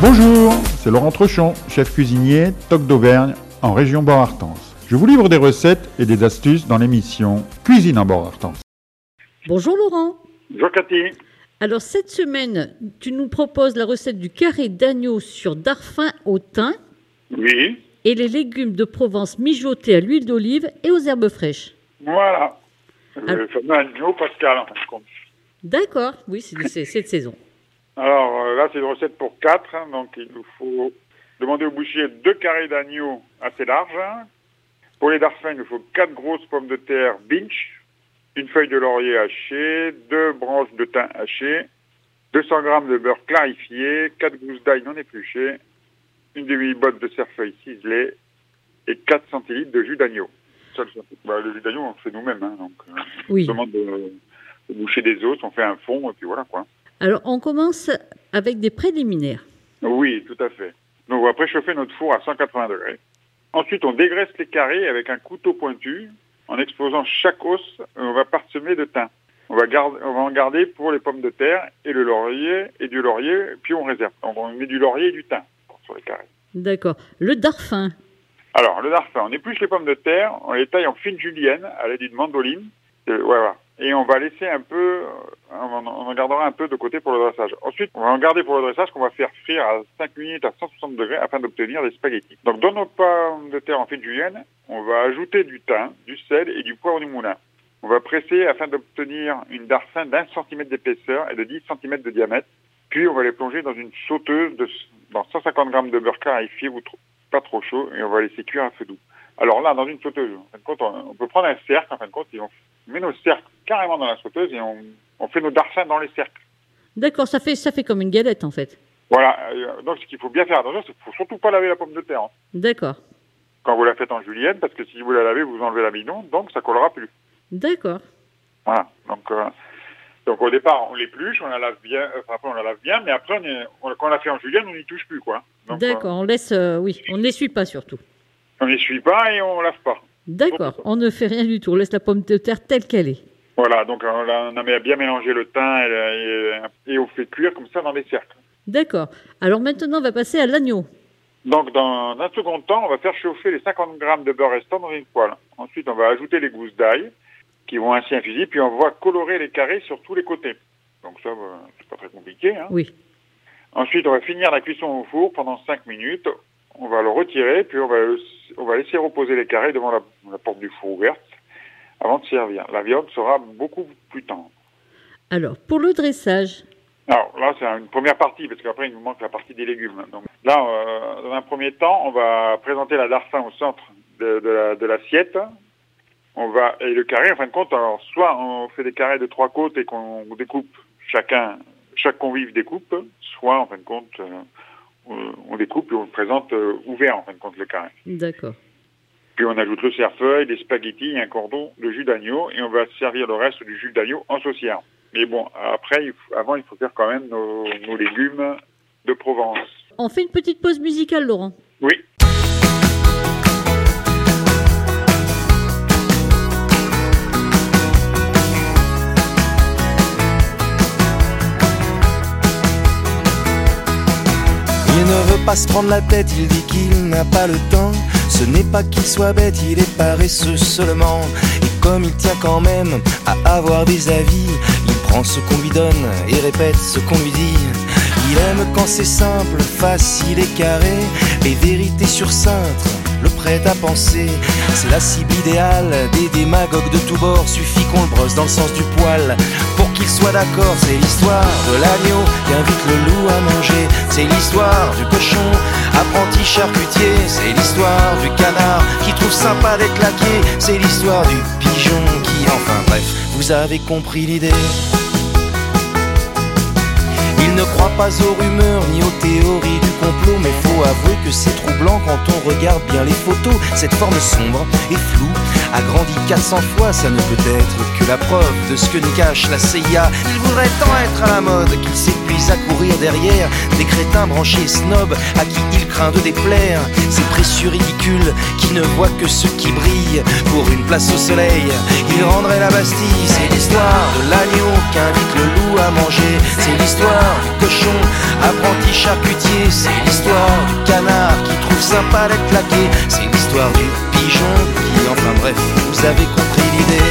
Bonjour, c'est Laurent Trechon, chef cuisinier, Toc d'Auvergne, en région Bord-Artense. Je vous livre des recettes et des astuces dans l'émission Cuisine en Bord-Artense. Bonjour Laurent. Bonjour Cathy. Alors cette semaine, tu nous proposes la recette du carré d'agneau sur darfin au thym Oui, et les légumes de Provence mijotés à l'huile d'olive et aux herbes fraîches. voilà. Ah. Le fameux agneau pascal, en fin de compte. D'accord, oui, c'est de saison. Alors là, c'est une recette pour 4, donc il nous faut demander au boucher 2 carrés d'agneau assez larges. Pour les darfins, il nous faut 4 grosses pommes de terre binge, une feuille de laurier hachée, 2 branches de thym hachées, 200 g de beurre clarifié, 4 gousses d'ail non épluchées, une demi-botte de cerfeuil ciselé et 4 centilitres de jus d'agneau. Ça, le jus d'agneau, on le fait nous-mêmes. Donc, Oui. on demande de boucher des os, on fait un fond et puis voilà quoi. Alors on commence avec des préliminaires. Oui, tout à fait. Donc on va préchauffer notre four à 180 degrés. Ensuite, on dégraisse les carrés avec un couteau pointu en exposant chaque os. On va parsemer de thym. On va en garder pour les pommes de terre et le laurier et du laurier, puis on réserve. Donc on met du laurier et du thym sur les carrés. D'accord. Le darfin. Alors, le darfin, on épluche les pommes de terre, on les taille en fines juliennes à l'aide d'une mandoline. Voilà. Et on va laisser un peu, on en gardera un peu de côté pour le dressage. Ensuite, on va en garder pour le dressage qu'on va faire frire à 5 minutes à 160 degrés afin d'obtenir des spaghettis. Donc, dans nos pommes de terre en fines juliennes, on va ajouter du thym, du sel et du poivre du moulin. On va presser afin d'obtenir une darfin d'1 cm d'épaisseur et de 10 cm de diamètre. Puis, on va les plonger dans une sauteuse dans 150 g de beurre clarifié ou pas trop chaud et on va laisser cuire à feu doux. Alors là, dans une sauteuse, en fin de compte, on peut prendre un cercle, en fin de compte, et on met nos cercles carrément dans la sauteuse et on fait nos darfins dans les cercles. D'accord, ça fait comme une galette en fait. Voilà, donc ce qu'il faut bien faire attention, c'est qu'il ne faut surtout pas laver la pomme de terre. D'accord. Quand vous la faites en julienne, parce que si vous la lavez, vous enlevez l'amidon, donc ça collera plus. D'accord. Voilà, donc au départ, on l'épluche, on la lave bien, après on la lave bien, mais après, quand on la fait en julienne, on n'y touche plus, quoi. Donc, D'accord, on laisse, on ne l'essuie pas surtout. On n'essuie pas et on lave pas. D'accord, on ne fait rien du tout, on laisse la pomme de terre telle qu'elle est. Voilà, donc on a bien mélangé le thym et on fait cuire comme ça dans des cercles. D'accord, alors maintenant on va passer à l'agneau. Donc dans un second temps, on va faire chauffer les 50 g de beurre restant dans une poêle. Ensuite, on va ajouter les gousses d'ail qui vont ainsi infuser, puis on va colorer les carrés sur tous les côtés. Donc ça, c'est pas très compliqué. Oui. Ensuite, on va finir la cuisson au four pendant 5 minutes. On va le retirer, puis on va laisser reposer les carrés devant la porte du four ouverte avant de servir. La viande sera beaucoup plus tendre. Alors, pour le dressage. Alors là, c'est une première partie, parce qu'après, il nous manque la partie des légumes. Donc, là, dans un premier temps, on va présenter la darfin au centre de l'assiette. Et le carré, en fin de compte, alors soit on fait des carrés de 3 côtes et qu'on découpe chaque convive découpe, soit, en fin de compte, on découpe et on le présente ouvert, en fin de compte, le carré. D'accord. Puis on ajoute le cerfeuil, des spaghettis et un cordon de jus d'agneau et on va servir le reste du jus d'agneau en saucière. Mais bon, après, avant, il faut faire quand même nos légumes de Provence. On fait une petite pause musicale, Laurent. Oui. Il ne veut pas se prendre la tête, il dit qu'il n'a pas le temps. Ce n'est pas qu'il soit bête, il est paresseux seulement. Et comme il tient quand même à avoir des avis, il prend ce qu'on lui donne et répète ce qu'on lui dit. Il aime quand c'est simple, facile et carré, les vérités sur cintre, le prêt à penser. C'est la cible idéale des démagogues de tous bords. Suffit qu'on le brosse dans le sens du poil pour qu'il soit d'accord. C'est l'histoire de l'agneau qui invite le loup à manger. C'est l'histoire du cochon, apprenti charcutier. C'est l'histoire du canard qui trouve sympa d'être laqué. C'est l'histoire du pigeon qui, enfin bref, vous avez compris l'idée. Il ne croit pas aux rumeurs ni aux théories du complot, mais faut avouer que c'est troublant quand on regarde bien les photos. Cette forme sombre et floue agrandie 400 fois, ça ne peut être que la preuve de ce que nous cache la CIA. Il voudrait tant être à la mode qu'il s'épuise à courir derrière des crétins branchés snobs à qui il craint de déplaire. Ces précieux ridicules qui ne voient que ce qui brille pour une place au soleil. Il rendrait la Bastille. C'est l'histoire de l'agneau qu'invite le loup à manger. C'est l'histoire du cochon, apprenti charcutier. C'est C'est l'histoire du canard qui trouve sympa d'être laqué. C'est l'histoire du pigeon qui, enfin bref, vous avez compris l'idée.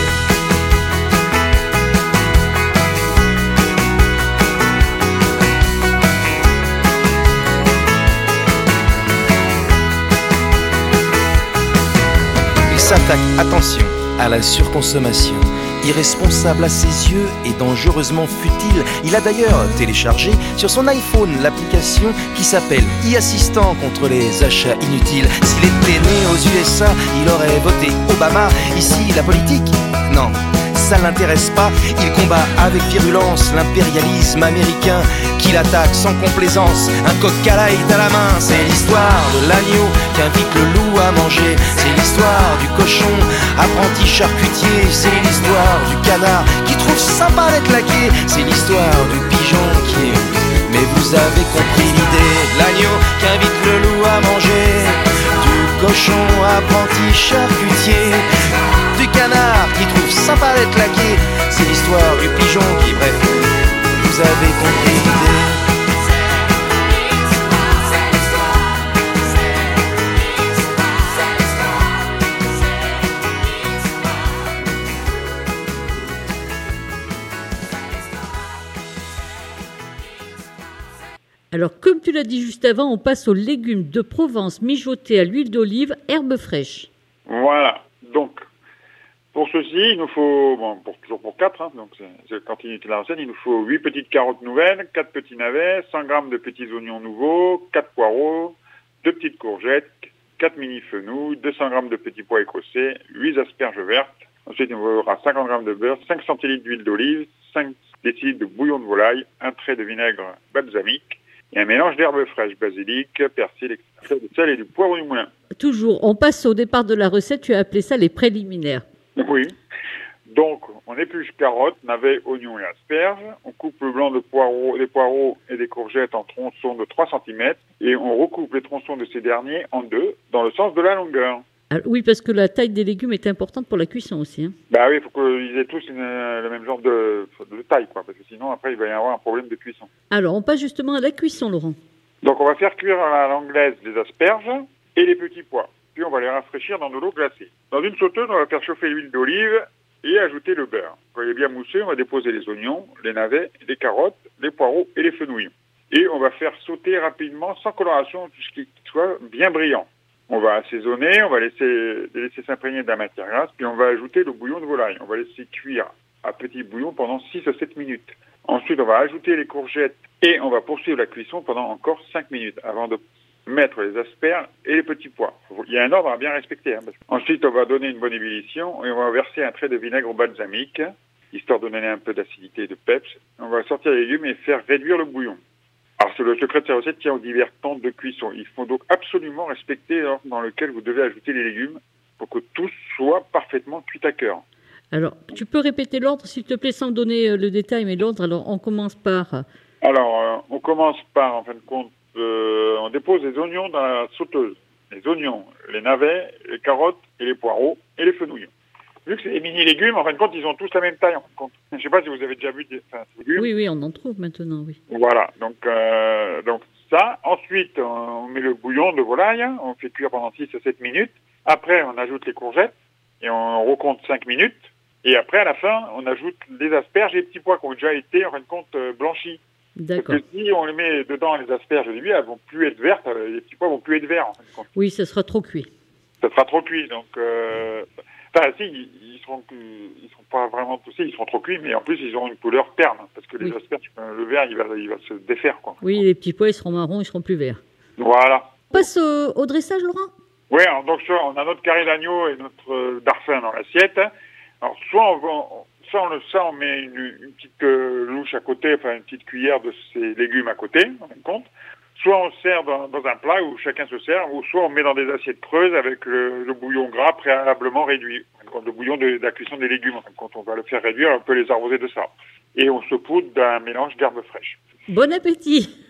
Il s'attaque, attention, à la surconsommation. Irresponsable à ses yeux et dangereusement futile. Il a d'ailleurs téléchargé sur son iPhone l'application qui s'appelle e-assistant contre les achats inutiles. S'il était né aux USA, il aurait voté Obama. Ici, la politique, non, ça l'intéresse pas. Il combat avec virulence l'impérialisme américain qui l'attaque sans complaisance. Un coq à l'ail à la main. C'est l'histoire de l'agneau qui invite le loup à manger. C'est l'histoire du cochon, apprenti charcutier. C'est l'histoire du canard qui trouve sympa d'être laqué. C'est l'histoire du pigeon qui est... Mais vous avez compris l'idée. L'agneau qui invite le loup à manger. Du cochon, apprenti charcutier. Du canard qui trouve sympa d'être laqué. C'est l'histoire du pigeon qui, bref, vous avez compris l'idée. Alors, comme tu l'as dit juste avant, on passe aux légumes de Provence mijotés à l'huile d'olive, herbes fraîches. Voilà. Donc, pour ceci, il nous faut, toujours pour 4, donc c'est la continuité de la recette, il nous faut 8 petites carottes nouvelles, 4 petits navets, 100 g de petits oignons nouveaux, 4 poireaux, 2 petites courgettes, 4 mini-fenouils, 200 g de petits pois écossais, 8 asperges vertes. Ensuite, il nous faudra 50 g de beurre, 5 centilitres d'huile d'olive, 5 décilitres de bouillon de volaille, un trait de vinaigre balsamique, et un mélange d'herbes fraîches, basilic, persil, de sel et du poivre du moulin. Toujours, on passe au départ de la recette, tu as appelé ça les préliminaires. Oui. Donc, on épluche carottes, navets, oignons et asperges. On coupe le blanc des poireaux et des courgettes en tronçons de 3 cm et on recoupe les tronçons de ces derniers en deux, dans le sens de la longueur. Alors, oui, parce que la taille des légumes est importante pour la cuisson aussi. Bah oui, il faut qu'ils aient tous le même genre de taille, parce que sinon, après, il va y avoir un problème de cuisson. Alors, on passe justement à la cuisson, Laurent. Donc, on va faire cuire à l'anglaise les asperges et les petits pois. Puis, on va les rafraîchir dans de l'eau glacée. Dans une sauteuse, on va faire chauffer l'huile d'olive et ajouter le beurre. Quand il est bien moussé, on va déposer les oignons, les navets, les carottes, les poireaux et les fenouils. Et on va faire sauter rapidement, sans coloration, jusqu'à ce qu'il soit bien brillant. On va assaisonner, on va les laisser s'imprégner de la matière grasse, puis on va ajouter le bouillon de volaille. On va laisser cuire à petit bouillon pendant 6 à 7 minutes. Ensuite, on va ajouter les courgettes et on va poursuivre la cuisson pendant encore 5 minutes avant de mettre les asperges et les petits pois. Il y a un ordre à bien respecter. Ensuite, on va donner une bonne ébullition et on va verser un trait de vinaigre balsamique, histoire de donner un peu d'acidité et de peps. On va sortir les légumes et faire réduire le bouillon. Alors, le secret de cette recette tient aux divers temps de cuisson. Il faut donc absolument respecter l'ordre dans lequel vous devez ajouter les légumes pour que tout soit parfaitement cuit à cœur. Alors, tu peux répéter l'ordre, s'il te plaît, sans donner le détail, mais l'ordre, alors on commence par... Alors, on commence par, en fin de compte, on dépose les oignons dans la sauteuse. Les oignons, les navets, les carottes et les poireaux et les fenouils. Vu que c'est des mini-légumes, en fin de compte, ils ont tous la même taille, en fin de compte. Je ne sais pas si vous avez déjà vu des légumes. Oui, on en trouve maintenant, oui. Voilà, donc ça. Ensuite, on met le bouillon de volaille, on fait cuire pendant 6 à 7 minutes. Après, on ajoute les courgettes et on recompte 5 minutes. Et après, à la fin, on ajoute les asperges et les petits pois qui ont déjà été, en fin de compte, blanchis. D'accord. Parce que si on les met dedans, les asperges au début, elles vont plus être vertes, les petits pois vont plus être verts, en fin de compte. Oui, ça sera trop cuit. Ça sera trop cuit, donc... si, ils seront pas vraiment poussés, ils seront trop cuits, mais en plus, ils auront une couleur terne, parce que les asperges, le vert, il va se défaire, quoi. Oui, les petits pois, ils seront marrons, ils seront plus verts. Voilà. On passe au dressage, Laurent ? Oui, alors donc on a notre carré d'agneau et notre dauphin dans l'assiette. Alors soit on met une petite louche à côté, enfin une petite cuillère de ces légumes à côté, en fin de compte. Soit on sert dans un plat où chacun se sert, ou soit on met dans des assiettes creuses avec le bouillon gras préalablement réduit. Le bouillon de la cuisson des légumes, quand on va le faire réduire, on peut les arroser de ça. Et on se poudre d'un mélange d'herbes fraîches. Bon appétit!